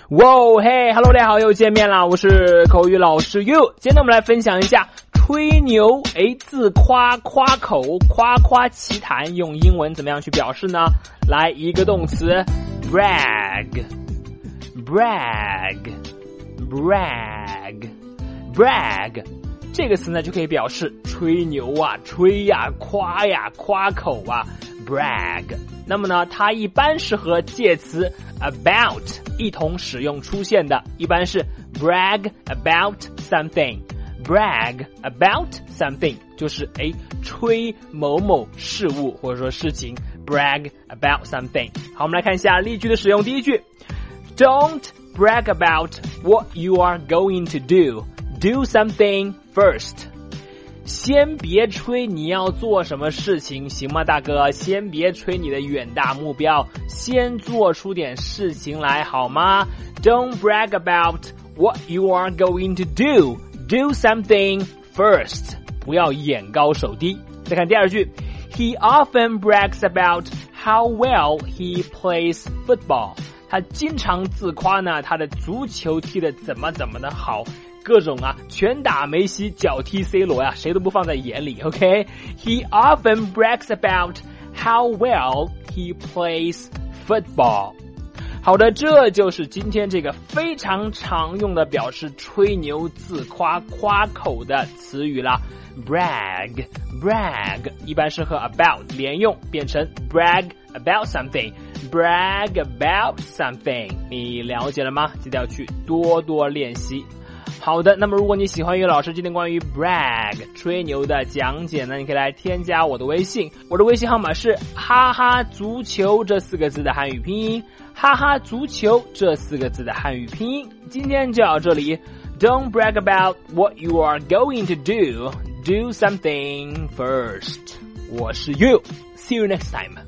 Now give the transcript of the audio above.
哇嘿 ，Hello， 大家好，又见面啦！我是口语老师 You。今天呢，我们来分享一下吹牛，自夸、夸口、夸夸其谈，用英文怎么样去表示呢？来，一个动词 brag，brag，brag，brag，这个词呢就可以表示吹牛啊、吹呀、夸呀、夸口啊 ，brag。那么呢，它一般是和介词 about 一同使用出现的，一般是 brag about something。brag about something 就是吹某某事物或者说事情 brag about something。 好，我们来看一下例句的使用。第一句 Don't brag about what you are going to do. Do something first. 先别吹你要做什么事情，行吗大哥？先别吹你的远大目标，先做出点事情来好吗？ Don't brag about what you are going to do.Do something first. 不要眼高手低。再看第二句 He often brags about how well he plays football. 他经常自夸呢，他的足球踢得怎么的好，各种拳打梅西，脚踢 C 罗呀，谁都不放在眼里 OK? He often brags about how well he plays football.好的，这就是今天这个非常常用的表示吹牛自夸夸口的词语啦。 brag 一般是和 about 连用，变成 brag about something. brag about something. 你了解了吗？记得要去多多练习。好的，那么如果你喜欢于老师今天关于 brag 吹牛的讲解呢，你可以来添加我的微信，我的微信号码是哈哈足球这4个字的汉语拼音，哈哈足球这4个字的汉语拼音。今天就到这里。 Don't brag about what you are going to do. Do something first. 我是 You. See you next time.